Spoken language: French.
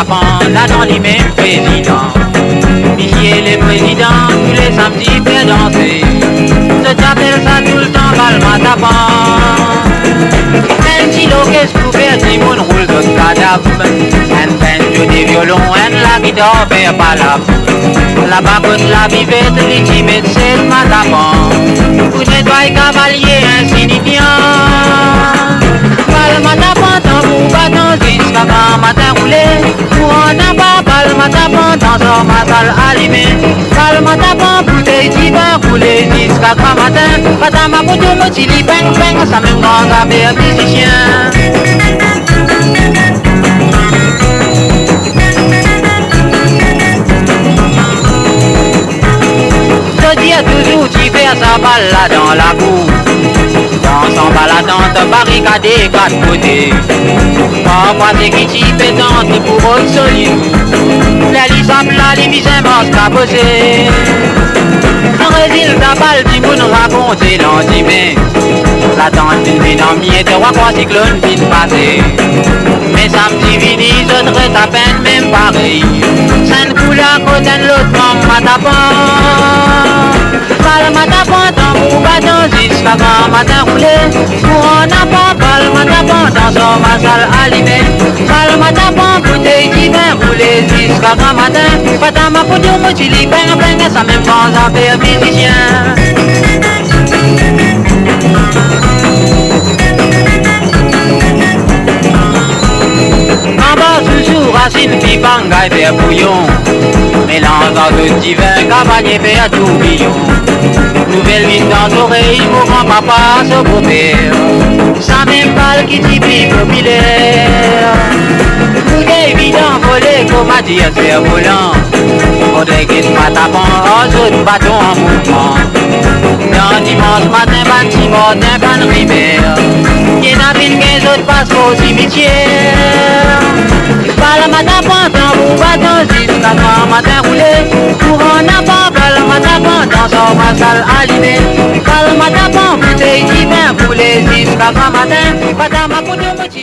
tapant, là dans les mêmes présidents. Michiel les présidents, tous les samedis fait danser. Se t'appelle ça tout le temps, balma tapant. Même si l'orchestre couvert, tout le monde roule de cadavre. Un banjo, des violons, la guitare fait pas la babotte, la vivette, les timètres, c'est le matapant. Vous n'êtes pas cavalier insignifiant. Balma tapant, tambour battant, jusqu'à grand matin roulé. Pour en avoir, balma tapant, dans son massal allumé. Balma tapant, bouteille d'hiver roulé, jusqu'à grand matin. Patama poteau, motili, bang bang, ça même grand affaire musicien. Toujours tu fais sa balade dans la boue. Dans son baladant te barricadé quatre côtés. Parfois c'est qui t'y fait tenter pour autre solide. Les lissables là, les misères monstres à bosser. En résultat, balle du monde raconté l'antimé. La tente d'une vie dans miette, roi quoi cyclone vite passé. Mais samedi vini, je traite à peine même pareil. Sainte couleur, côté de l'autre, maman tapant. Balma tapant, tambour battant, jusqu'à grand matin roulé. Pour en avoir, balma tapant, dans son massal allumé. Balma tapant, bouteille d'hiver roulé, jusqu'à grand matin. Patama poteau, motili, bang bang, ça même grand affaire musicien. Racine, pipanga et faire bouillon. Mélange de divin, cavalier, faire tourbillon. Nouvelle mine dans l'oreille, mon grand-papa, ce beau-père. Ça même balle qui t'y vit populaire. Tout est évident, volé, comme a dit, c'est volant. Faudrait qu'il soit tapant, aux autres bâtons en mouvement. Dans dimanche matin, bâtiment d'un pan rivière. Y'en a 15 autres passent au cimetière. Balma tapant, tambour battant, jusqu'à grand matin roulé. Pour en avoir, balma tapant, dans son massal allumé. Balma tapant, bouteille d'hiver roulé, jusqu'à grand matin. Patama poteau,